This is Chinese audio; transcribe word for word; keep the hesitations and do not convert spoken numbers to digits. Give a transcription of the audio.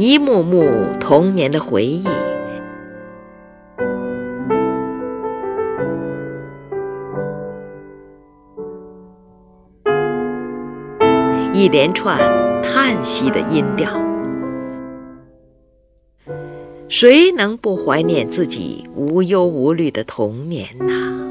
一幕幕童年的回忆，一连串叹息的音调。谁能不怀念自己无忧无虑的童年呢？